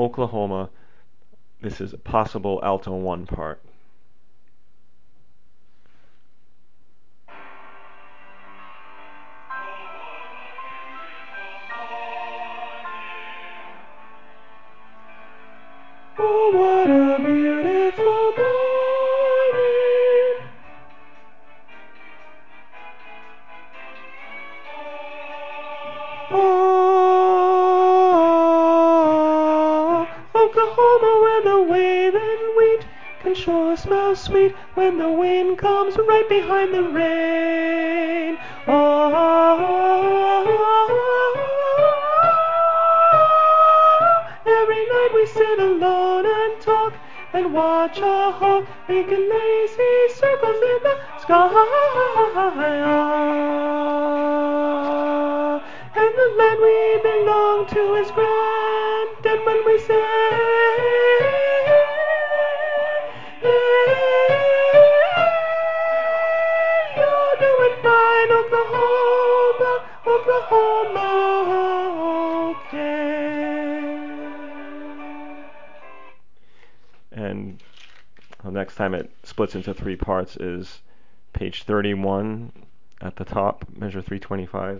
Oklahoma. This is a possible alto 1 part. Oh, what a beautiful morning. Oh, Oklahoma, where the waving wheat can sure smell sweet when the wind comes right behind the rain. Every night we sit alone and talk and watch a hawk making lazy circles in the sky. And the land we belong to is grand, and when we say, you're doing fine, Oklahoma, Oklahoma, okay. And the next time it splits into 3 parts is page 31 at the top, measure 325.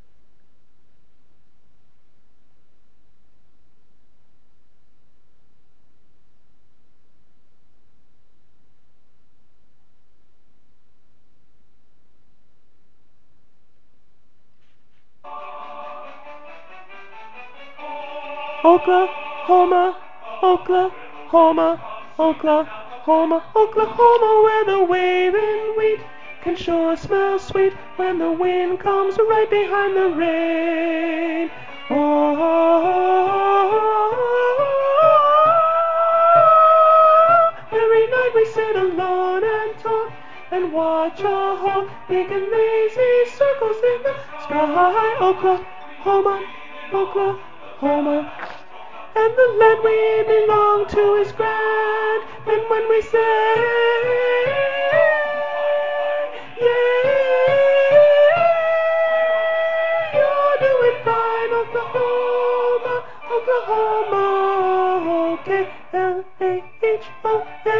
Oklahoma, Oklahoma, Oklahoma, Oklahoma, where the waving wheat can sure smell sweet when the wind comes right behind the rain. Every night we sit alone and talk and watch a hawk making lazy circles in the sky. Oklahoma, Oklahoma, and the land we belong to is grand. And when we say, yeah, you're doing fine, Oklahoma, Oklahoma, okay, L-A-H-O-M-A.